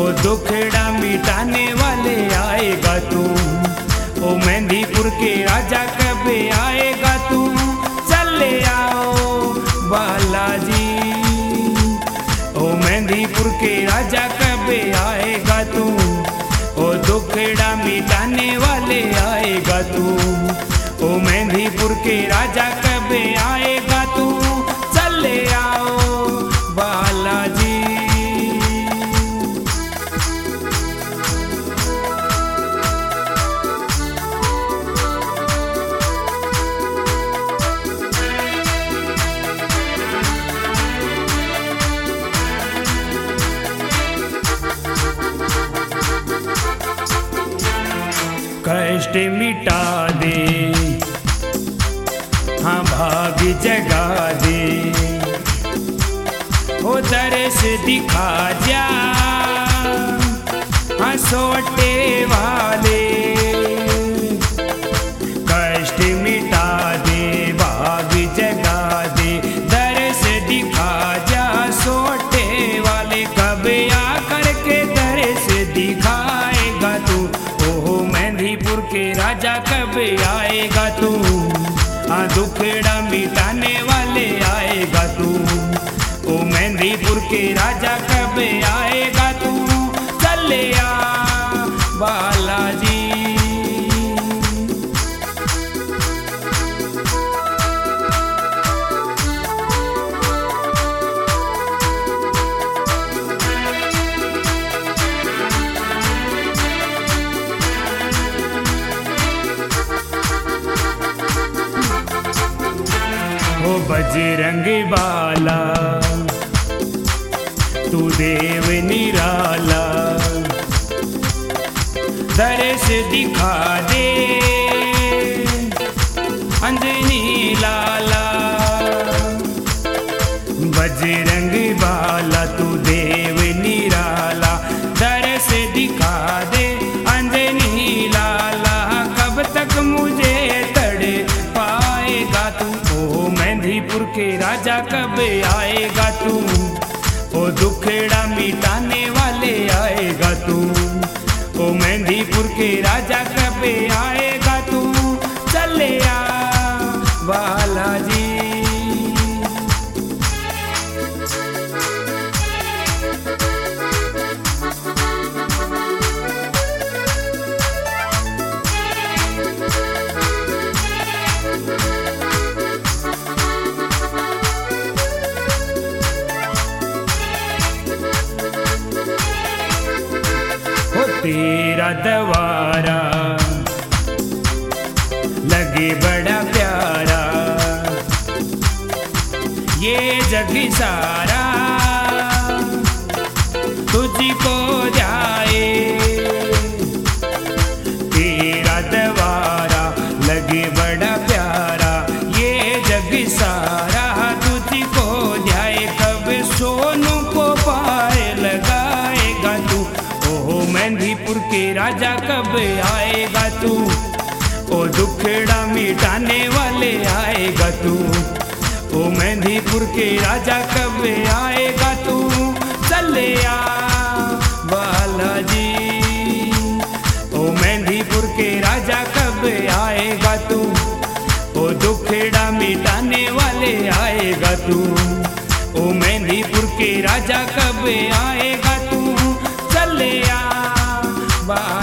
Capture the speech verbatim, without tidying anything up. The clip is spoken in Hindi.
दुखड़ा मिटाने वाले आएगा तू। ओ मेहंदीपुर के राजा कब आएगा तू, चले आओ बालाजी। ओ मेहंदीपुर के राजा कब आएगा तू, ओ दुखड़ा मिटाने वाले आएगा तू। ओ मेहंदीपुर के राजा कब आएगा तू, चले आओ बालाजी। कष्ट मिटा दे, हाँ भाग जगा दे, ओ दर्श दिखा जा, हाँ सोटे वाले। कष्ट मिटा दे, भाग जगा दे, दर्श दिखा जा सोटे वाले। कब आकर के दर्श दिखाएगा तू, ओहो मेहंदीपुर के राजा कब आएगा तू। हाँ दुखड़ा मिटाने वाले आएगा तू। ओ मेहंदीपुर के राजा कब आएगा तू, चले आ बालाजी। ओ बजरंग बाला तू देव निराला, दर्श दिखा दे अंजनी लाला। बजरंग बाला तू देव निराला, दर्श दिखा दे अंजनी लाला। कब तक मुझे तड़ पाएगा तू, ओ मेहंदीपुर के राजा कब आएगा तू। ओ दुखड़ा मिटाने वाले आएगा तू। ओ मेहंदीपुर के राजा कब आएगा तू, चले आ बालाजी। तेरा दवारा लगे बड़ा प्यारा, ये जग सारा तुझको जाए। तेरा दवारा लगे बड़ा प्यारा, ये जग सारा तुझको जाए। कब सोनू को पाए लगाएगा तू, ओ मेहंदीपुर के राजा कब आएगा तू। ओ दुखड़ा मिटाने वाले आएगा तू। ओ मेहंदीपुर के राजा कब आएगा तू, चले आ बालाजी। ओ मेहंदीपुर के राजा कब आएगा तू, ओ दुखड़ा मिटाने वाले आएगा तू। ओ मेहंदीपुर के राजा कब आएगा तू, चले आ बा